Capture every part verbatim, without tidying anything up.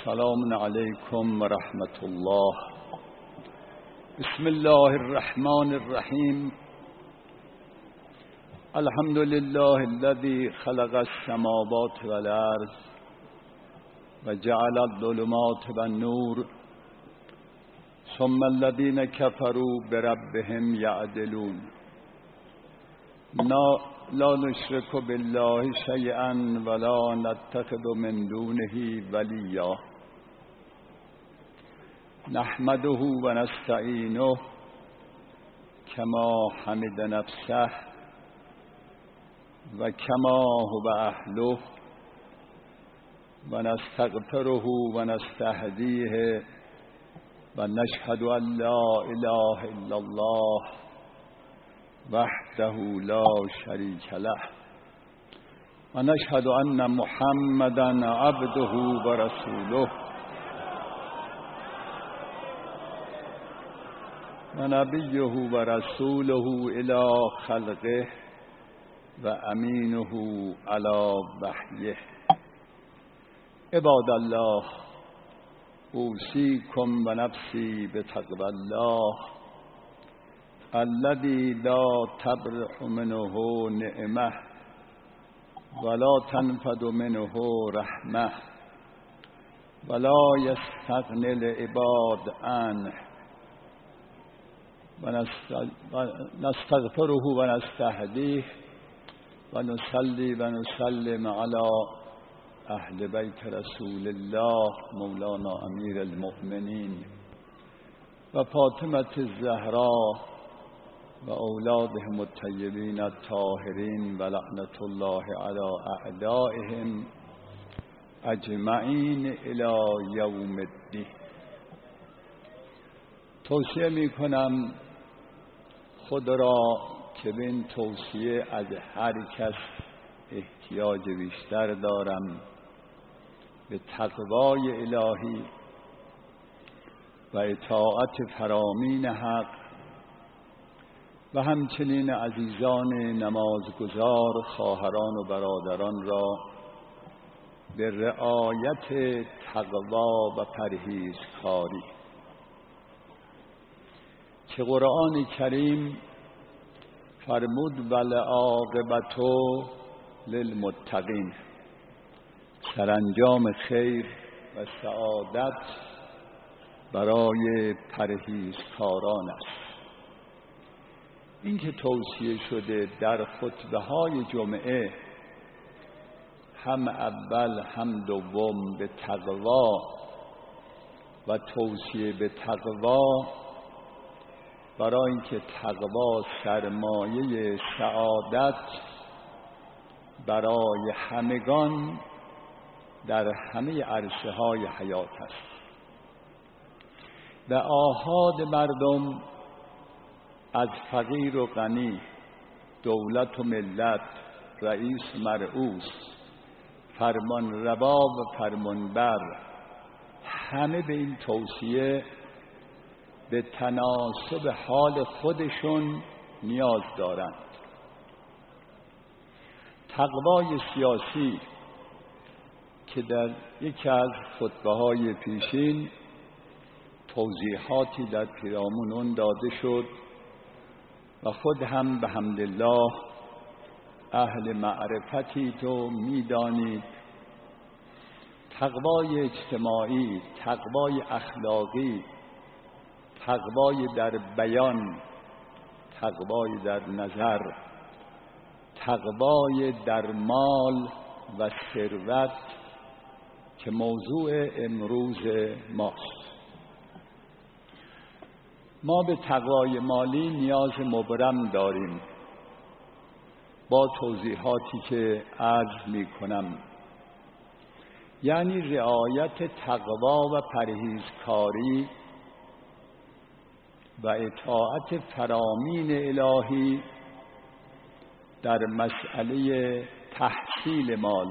سلام علیکم و رحمت الله. بسم الله الرحمن الرحیم. الحمد لله الذي خلق السماوات والارض و جعل الظلمات والنور ثم الذين كفروا بربهم يعدلون. لا نشرك بالله شيئا ولا نتخذ من دونه وليا نحمده ونستعينه كما حمد نفسه وكما هو أهله ونستغفره ونستهديه ونشهد أن لا إله إلا الله وحده لا شريك له ونشهد أن محمدا عبده ورسوله ونبيه ورسوله إلى خلقه وأمينه على وحيه. عباد الله، أوصيكم ونفسي بتقوى الله الذي لا تبرح منه نعمه ولا تنفد منه رحمه ولا يستغني العباد عنه ونستغفره ونستهديه ونصلي ونسلم على أهل بيت رسول الله مولانا أمير المؤمنين وفاطمة الزهراء وأولادهم الطيبين الطاهرين ولعنة الله على أعدائهم أجمعين إلى يوم الدين. توصیه می کنم خود را که به این توصیه از هر کس احتیاج بیشتر دارم، به تقوای الهی و اطاعت فرامین حق و همچنین عزیزان نمازگزار خواهران و برادران را به رعایت تقوا و پرهیزکاری که قرآن کریم فرمود ولعاقبة للمتقین، سرانجام خیر و سعادت برای پرهیزکاران است. این که توصیه شده در خطبه های جمعه هم اول هم دوم به تقوا و توصیه به تقوا، برای اینکه تقوا سرمایه سعادت برای همگان در همه عرصه های حیات است و آحاد مردم از فقیر و غنی، دولت و ملت، رئیس مرئوس، فرمان روا و فرمانبر، همه به این توصیه به تناسب حال خودشون نیاز دارند. تقوای سیاسی که در یکی از خطبه‌های پیشین توضیحاتی در پیرامون اون داده شد و خود هم به حمدالله اهل معرفتی تو میدانید، تقوای اجتماعی، تقوای اخلاقی، تقوای در بیان، تقوای در نظر، تقوای در مال و ثروت که موضوع امروز ماست. ما به تقوای مالی نیاز مبرم داریم با توضیحاتی که عرض می کنم، یعنی رعایت تقوا و پرهیزکاری و اطاعت فرامین الهی در مسئله تحصیل مال،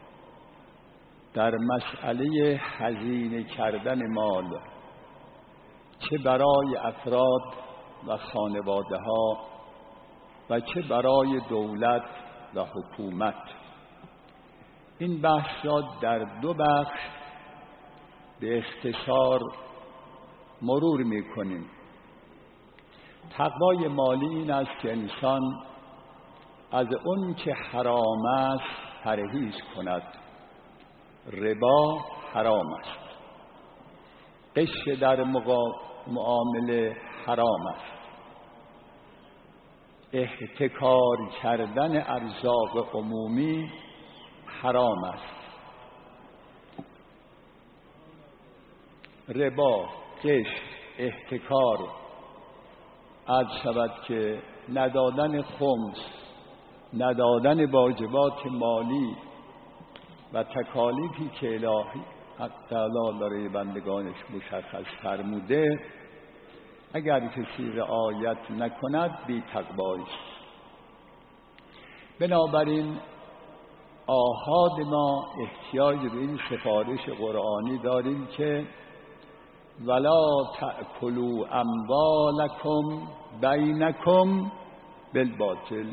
در مسئله هزینه کردن مال، چه برای افراد و خانواده ها و چه برای دولت و حکومت. این بحث را در دو بخش به اختصار مرور میکنیم. تقوای مالی این است که انسان از اون که حرام است پرهیز کند. ربا حرام است، غش در معامله حرام است، احتکار کردن ارزاق عمومی حرام است. ربا، غش، احتکار، عرض شود که ندادن خمس، ندادن واجبات مالی و تکالیفی که الهی حق تعالی برای بندگانش مشخص فرموده، اگر کسی رعایت نکند بی تقوایی است. بنابراین آحاد ما احتیاج به این سفارش قرآنی داریم که ولا تأکلوا اموالکم بینکم بالباطل،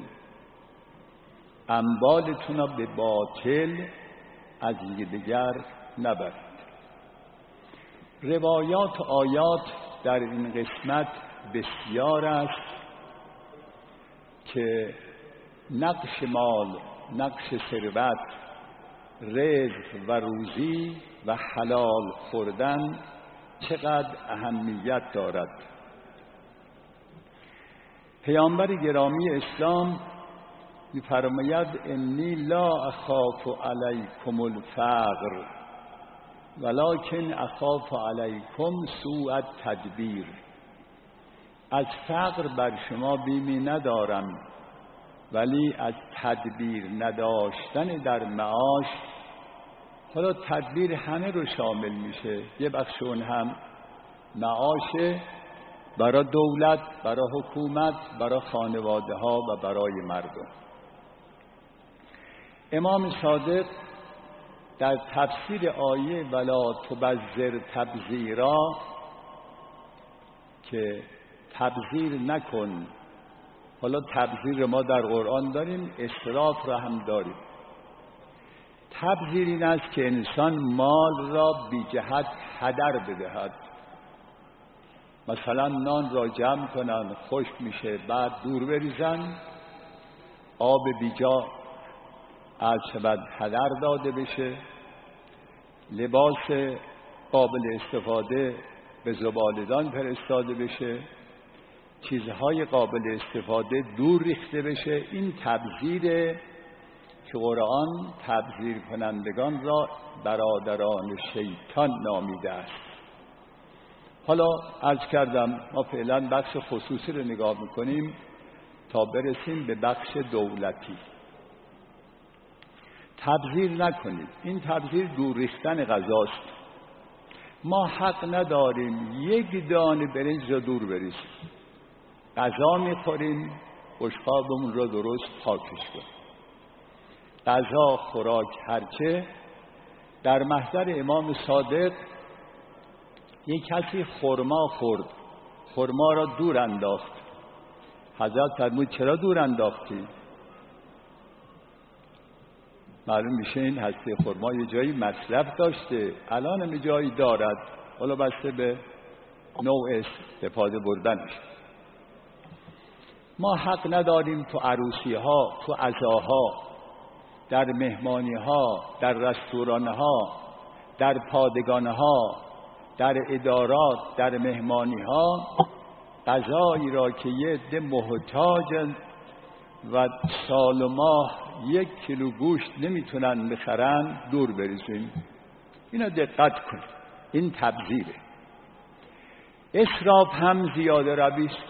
اموالتون را به باطل از یکدیگر نبرید. روایات و آیات در این قسمت بسیار است که نقش مال، نقش ثروت، رزق و روزی و حلال خوردن چقدر اهمیت دارد. پیامبر گرامی اسلام می‌فرماید انی لا اخاف علیکم الفقر ولکن اخاف علیکم سوء التدبیر. از فقر بر شما بیمی ندارم، ولی از تدبیر نداشتن در معاش. حالا تدبیر همه رو شامل میشه، یه بخش اون هم معاشه برای دولت، برای حکومت، برای خانواده ها و برای مردم. امام صادق در تفسیر آیه ولا تبذر تبذیرا که تبذیر نکن، حالا تبذیر ما در قرآن داریم، اسراف را هم داریم. تبذیر این است که انسان مال را بی جهت هدر بدهد. مثلا نان را جمع کنن، خشک میشه، بعد دور بریزن، آب بی جا از شود هدر داده بشه، لباس قابل استفاده به زبالدان فرستاده بشه، چیزهای قابل استفاده دور ریخته بشه. این تبذیره که قرآن تبذیر کنندگان را برادران شیطان نامیده است. حالا عرض کردم ما فعلا بخش خصوصی رو نگاه میکنیم تا برسیم به بخش دولتی. تبذیر نکنید. این تبذیر دور ریختن غذاست. ما حق نداریم یک دانه برنج را دور بریزیم. غذا میخوریم، بشقابمون را درست پاکش کنیم. غذا، خوراک، هرچه. در محضر امام صادق یک کسی خرما خورد، خرما را دور انداخت. حضرت فرمود چرا دور انداختی؟ معلوم میشه این هسته خرما یه جایی مصرف داشته، الان هم جایی دارد، حالا بسته به نوع استفاده بردنش. ما حق نداریم تو عروسی ها، تو عزاها، در مهمانی ها، در رستوران ها، در پادگان ها، در ادارات، در مهمانی ها غذایی را که یه عده محتاجن و سال و ماه یک کیلو گوشت نمیتونن بخرن دور بریزیم. اینا دقت کن، این تبذیره. اسراف هم زیاده رویست.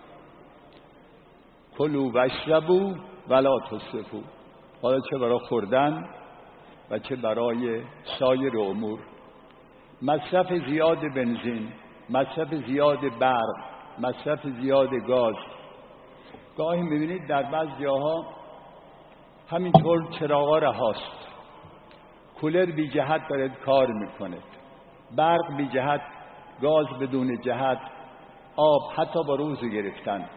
کلوا واشربوا ولا تسرفوا. حالا چه برای خوردن و چه برای سایر امور. مصرف زیاد بنزین، مصرف زیاد برق، مصرف زیاد گاز. گاهی میبینید در بعض جاها همینطور چراغا رهاست، کولر بی جهت داره کار میکنه، برق بی جهت، گاز بدون جهت، آب حتی با روزو گرفتن.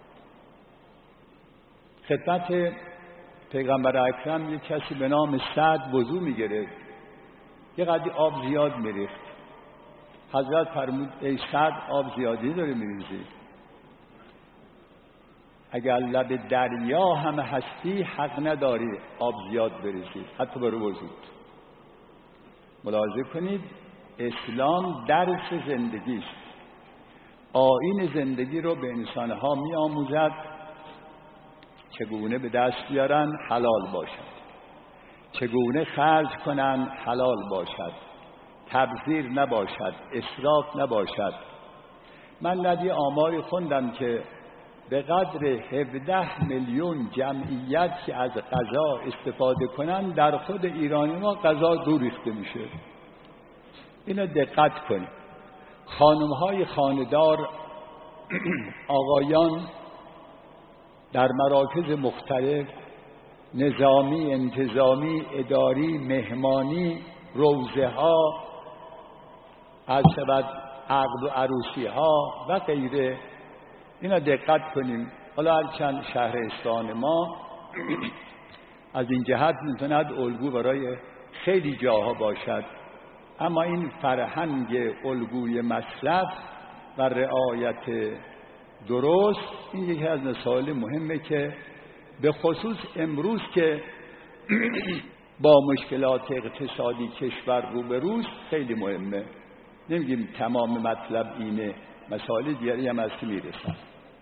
خدمت پیغمبر اکرم یک کسی به نام سعد وضو میگرفت، یه قدری آب زیاد میریخت، حضرت فرمود ای سعد آب زیادی داره میریزی، اگر لب دریا هم هستی حق نداری آب زیاد بریزی، حتی برای وجود. ملاحظه کنید اسلام درس زندگی است، آیین زندگی رو به انسانها می آموزد چگونه به دست بیارن حلال باشد، چگونه خرج کنن حلال باشد، تبذیر نباشد، اسراف نباشد. من ندی آماری خوندم که به قدر هفده میلیون جمعیت که از غذا استفاده کنن در خود ایرانی ما غذا دور ریخته میشه. اینو دقت کنید. خانم‌های خانه‌دار، آقایان در مراکز مختلف، نظامی، انتظامی، اداری، مهمانی، روزه ها، از شبت عقد و عروسی ها و غیره، اینا دقت کنیم. حالا هرچند شهرستان ما از این جهت میتوند الگو برای خیلی جاها باشد، اما این فرهنگ الگوی مصرف و رعایت درست این یکی از مسائل مهمه که به خصوص امروز که با مشکلات اقتصادی کشور روبروست خیلی مهمه. نمیگیم تمام مطلب اینه، مسائل دیگری هم از که میرسن.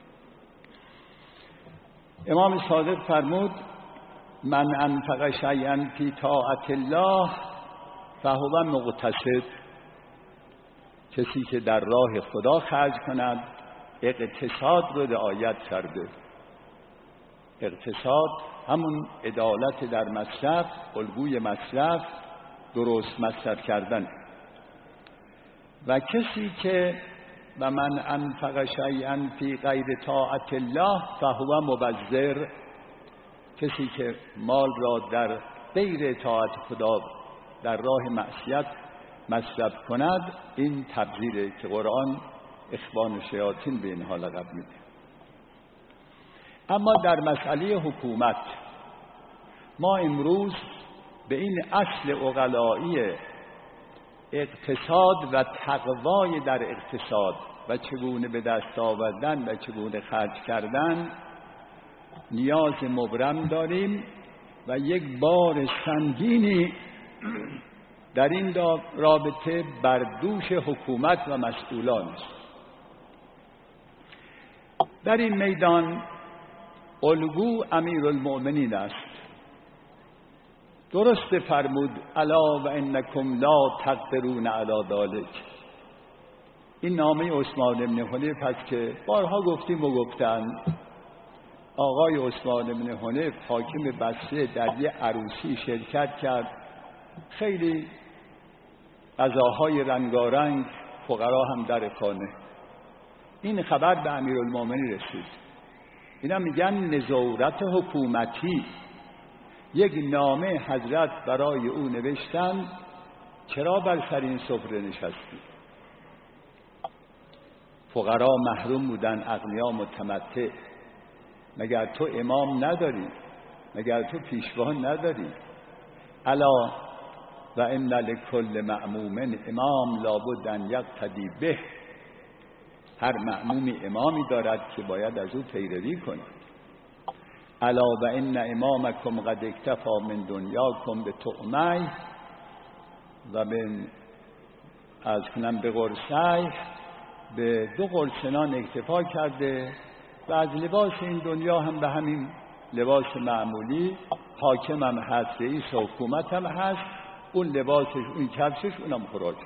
امام صادق فرمود من انفق شیئا فی طاعت الله فهو مقتصد. کسی که در راه خدا خرج کند اقتصاد رو رعایت کرده. اقتصاد همون عدالت در مصرف، الگوی مصرف، درست مصرف کردن. و کسی که و من انفق شیئا فی غیر طاعت الله فهو مبذر. کسی که مال را در غیر طاعت خدا در راه معصیت مصرف کند این تبذیره که قرآن اخوان الشیاطین به اینها لقب میده. اما در مسئله حکومت ما امروز به این اصل عقلایی اقتصاد و تقوای در اقتصاد و چگونه به دست آوردن و چگونه خرج کردن نیاز مبرم داریم و یک بار سنگینی در این رابطه بر دوش حکومت و مسئولان است. در این میدان الگو امیرالمؤمنین است. درست فرمود الا و انکم لا تقدرون علی ذلک. این نامه عثمان بن حنیف هست که بارها گفتیم و گفتن. آقای عثمان بن حنیف حاکم بصره در یه عروسی شرکت کرد، خیلی غذاهای رنگارنگ، فقرا هم در خانه. این خبر به امیرالمؤمنین رسید. اینا میگن نظارت حکومتی. یک نامه حضرت برای او نوشتن چرا بر سر این سفره نشستی؟ فقرا محروم بودن، اغنیا متمتع. مگر تو امام نداری؟ مگر تو پیشوا نداری؟ الا و ان لکل مأموم امام لابد ان یقتدی به. هر مأمومی امامی دارد که باید از او پیروی کند. الا و ان امامکم قد اکتفا من دنیاکم به طعمه و من از کنم به قرصه، به دو قرصنان اکتفا کرده و از لباس این دنیا هم به همین لباس معمولی. حاکم هم هست، رئیس حکومت هم هست، اون لباسش، اون کفشش، اونم خوراکش.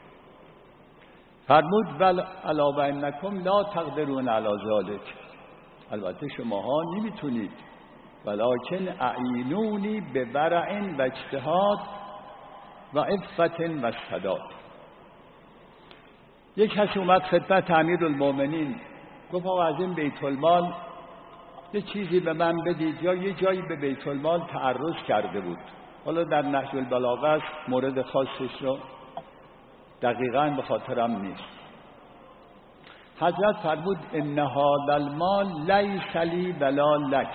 فرمود ول الا و انکم لا تقدرون علی ذلک. البته شماها نمیتونید، ولکن اعینونی به ورع و اجتهاد و عفت و صداد. یک کسی اومد خدمت امیرالمؤمنین گفت آقا از این بیت المال یه چیزی به من بدید، یا یه جایی به بیت المال تعرض کرده بود. حالا در نهج البلاغه است، مورد خاصش رو دقیقاً به خاطرم نیست. حضرت فرمود ان هذا المال لیس لی ولا لک.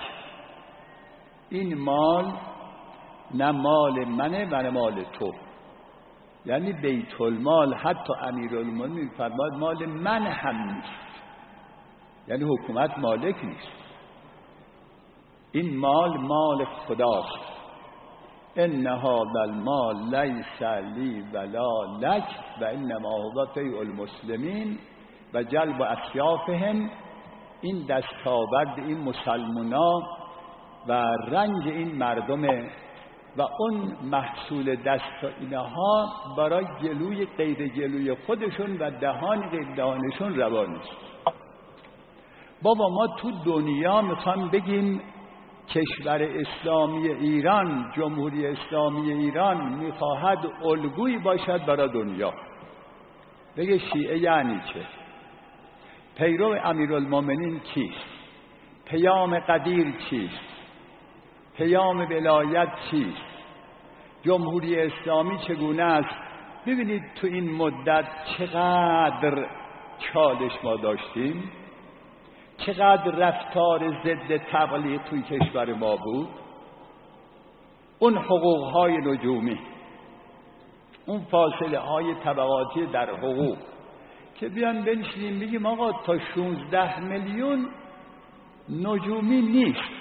این مال نه مال منه و نه مال تو. یعنی بیت المال حتی امیرالمومنین فرماد مال من هم نیست، یعنی حکومت مالک نیست، این مال مال خداست. ان هذا المال لیس لی ولا لک و انما هو فیء المسلمین و جلب اسیافهم. این دستاورد این مسلمونا و رنج این مردمه و اون محصول دست اینها برای جلوی غیر جلوی خودشون و دهان غیر دهانشون روا نیست. بابا ما تو دنیا میخوام بگیم کشور اسلامی ایران، جمهوری اسلامی ایران میخواهد الگویی باشد برای دنیا. بگه شیعه یعنی چه؟ پیرو امیرالمومنین کیست؟ پیام قدیر چیست؟ پیام ولایت چیست؟ جمهوری اسلامی چگونه است؟ ببینید تو این مدت چقدر چالش ما داشتیم، چقدر رفتار ضد تبلیغ توی کشور ما بود. اون حقوقهای نجومی، اون فاصله های طبقاتی در حقوق که بیان بنشینیم بگیم آقا تا شانزده میلیون نجومی نیست.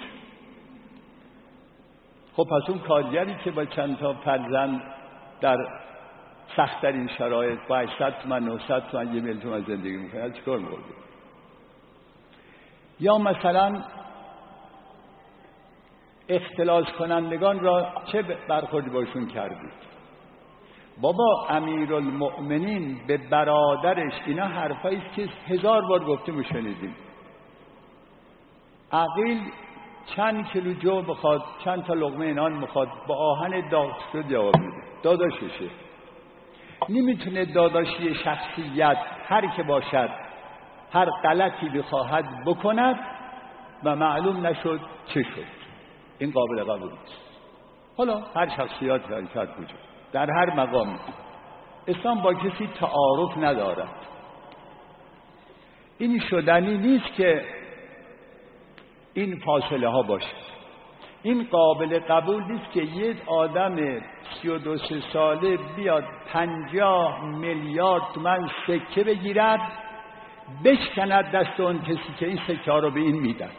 خب پس اون کارگری که با چند تا فرزند در سخت‌ترین شرایط با هشتصد تومن نهصد تومن یه میلیون تومن زندگی میکنه چیکار می‌کنه؟ یا مثلا اختلاس کنندگان را چه برخوردی باشون کردید؟ بابا امیرالمؤمنین به برادرش، اینا حرفایی است که هزار بار گفتیم و شنیدیم. عقیل چند کیلو جو بخواد، چند تا لقمه نان بخواد، با آهن داغ شده جواب میده، داداششه. نمیتونه داداشی شخصیت هر که باشد هر غلطی بخواهد بکند و معلوم نشد چه شد. این قابل قبول نیست. حالا هر شخصیت حرکت وجود در هر مقامی. اسلام با کسی تعارف ندارد. این شدنی نیست که این فاصله ها باشه. این قابل قبول نیست که یک آدم سی و دو ساله بیاد پنجاه میلیارد تومان سکه بگیرد بشکند دست اون کسی که این سکه ها رو به این میداد،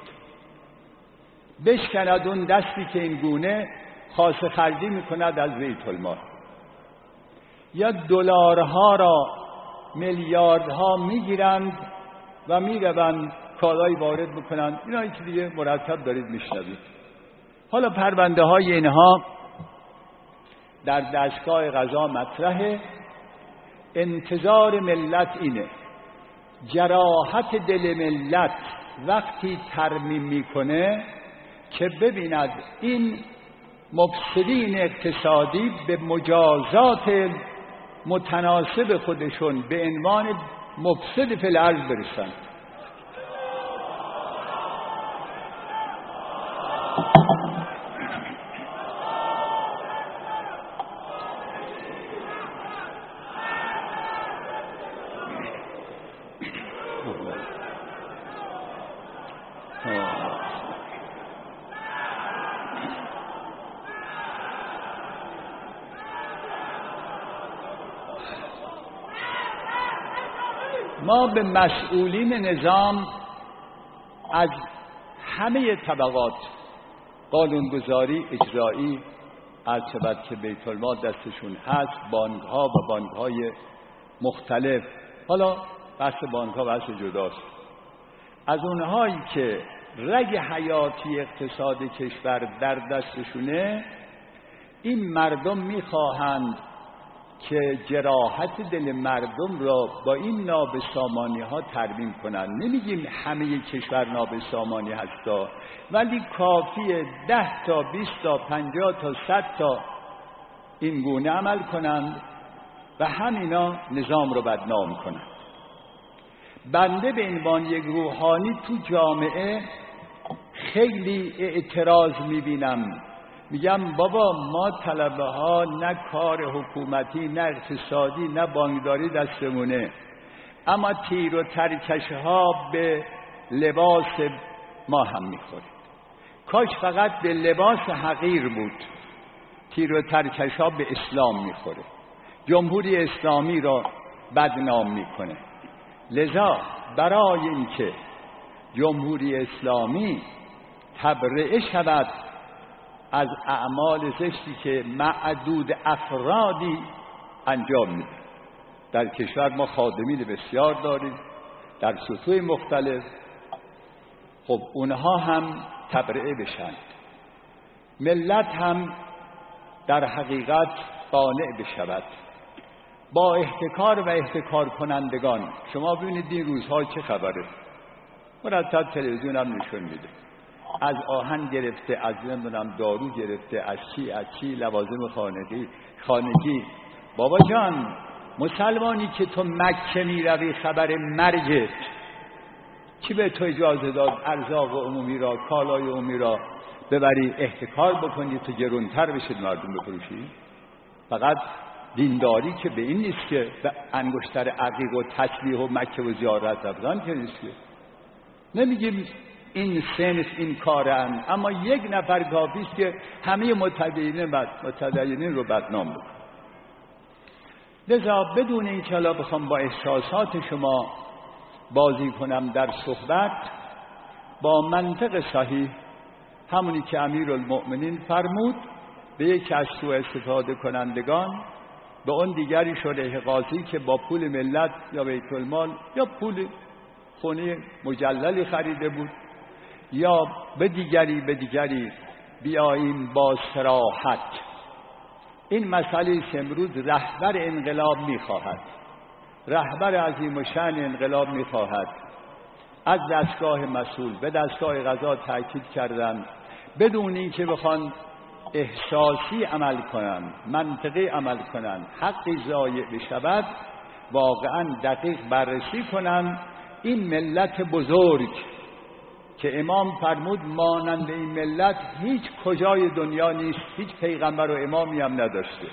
بشکند اون دستی که این گونه خاص خرجی میکند از بیت المال، یا دلارها را میلیاردها میگیرند و میروند کالای وارد میکنند. اینا که دیگه مرتب دارید میشنوید. حالا پرونده های اینها در دستگاه قضا مطرحه. انتظار ملت اینه جراحت دل ملت وقتی ترمیم میکنه که ببیند این مفسدین اقتصادی به مجازات متناسب خودشون به عنوان مفسد فی الارض برسند. ما به مسئولین نظام از همه طبقات قانونگذاری اجرایی از شبت که بیت المال دستشون هست، بانک ها و بانک های مختلف، حالا بحث بانک ها بحث جداست، از اونهایی که رگ حیاتی اقتصاد کشور در دستشونه، این مردم میخواهند که جراحت دل مردم را با این نابسامانی ها ترمیم کنند. نمیگیم همه کشور نابسامانی هستا، ولی کافیه ده تا بیست تا پنجاه تا صد تا این گونه عمل کنند و همینا نظام رو بدنام کنند. بنده به عنوان یک روحانی تو جامعه خیلی اعتراض میبینم. میگم بابا ما طلبه ها نه کار حکومتی نه اقتصادی نه بانکداری دستمونه، اما تیر و ترکش ها به لباس ما هم میخوره. کاش فقط به لباس حقیر بود، تیر و ترکش ها به اسلام میخوره. جمهوری اسلامی را بدنام میکنه. لذا برای اینکه جمهوری اسلامی تبرئه شود از اعمال زشتی که معدود افرادی انجام میده، در کشور ما خادمین بسیار داریم در سطوح مختلف، خب اونها هم تبرئه بشن، ملت هم در حقیقت قانع بشود با احتکار و احتکار کنندگان. شما ببینید این روزها چه خبره، مرتب تلویزیون هم نشون میده، از آهن گرفته، از نمیدونم دارو گرفته، از چی از چی لوازم خانگی خانگی بابا جان، مسلمانی که تو مکه میروی خبر مرگت، کی به تو اجازه داد ارزاق عمومی را، کالای عمومی را ببری احتکار بکنی تو گرونتر بشید مردم بفروشی؟ فقط دینداری که به این نیست که به انگشتر عقیق و تسبیح و مکه و زیارت رفتن که نیست که. نمیگیم این صنف این کارن، اما یک نفر کافی است که همه متدینین و متدینین رو بدنام بکنه. لذا بدون این که الان بخوام با احساسات شما بازی کنم در صحبت، با منطق صحیح، همونی که امیرالمؤمنین فرمود، به یک از سوء استفاده کنندگان، به اون دیگری شده قاضی که با پول ملت یا بیت المال یا پول خونه مجللی خریده بود، یا به دیگری به دیگری بیاییم با صراحت. این مسئله که امروز رهبر انقلاب میخواهد، رهبر عظیم و شأن انقلاب میخواهد از دستگاه مسئول به دستگاه قضا تاکید کردن، بدون اینکه بخوان احساسی عمل کنن، منطقی عمل کنن، حقی ضایع بشود، واقعا دقیق بررسی کنن. این ملت بزرگ که امام فرمود مانند این ملت هیچ کجای دنیا نیست، هیچ پیغمبر و امامی هم نداشته.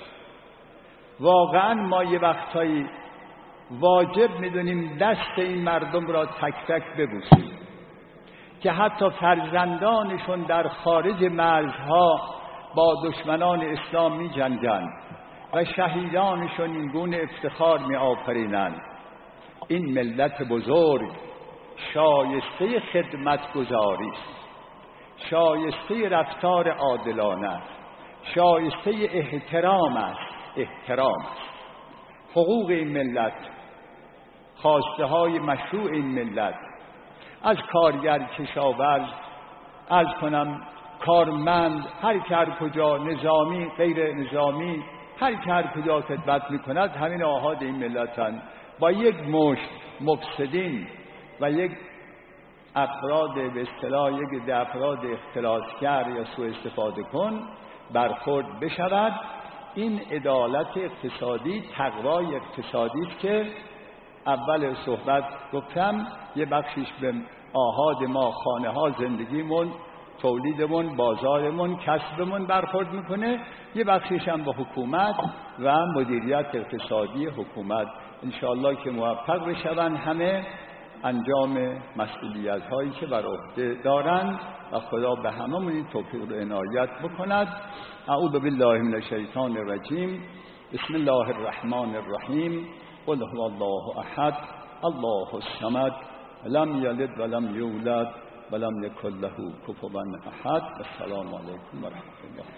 واقعا ما یه وقتایی واجب میدونیم دست این مردم را تک تک ببوسیم که حتی فرزندانشون در خارج مرزها با دشمنان اسلام می جنگند و شهیدانشون این گونه افتخار می آفرینند. این ملت بزرگ شایسته خدمتگزاری است، شایسته رفتار عادلانه است، شایسته احترام است، احترام است. حقوق این ملت، خواسته های مشروع این ملت، از کارگر، کشاورز، از کنم کارمند، هر که هر کجا، نظامی، غیر نظامی، هر که هر کجا خدمت میکند، همین آحاد این ملتن. با یک مشت مفسدین و یک افراد به اصطلاح یک ده افراد اختلاسگر یا سوء استفاده کن برخورد بشود. این عدالت اقتصادی، تقوای اقتصادی است که اول صحبت گفتم یه بخشش به آحاد ما، خانه ها، زندگیمون، تولیدمون، بازارمون، کسبمون برخورد میکنه، یه بخشش هم به حکومت و مدیریت اقتصادی حکومت. انشاءالله که موفق بشون همه انجام مسئولیت هایی که بر عهده دارند و خدا به هممون این توفیق و عنایت بکند. اعوذ بالله من الشیطان الرجیم. بسم الله الرحمن الرحیم. قل هو الله احد الله الصمد لم یلد ولم یولد ولم یکن له کفوا احد. السلام علیکم و رحمت الله.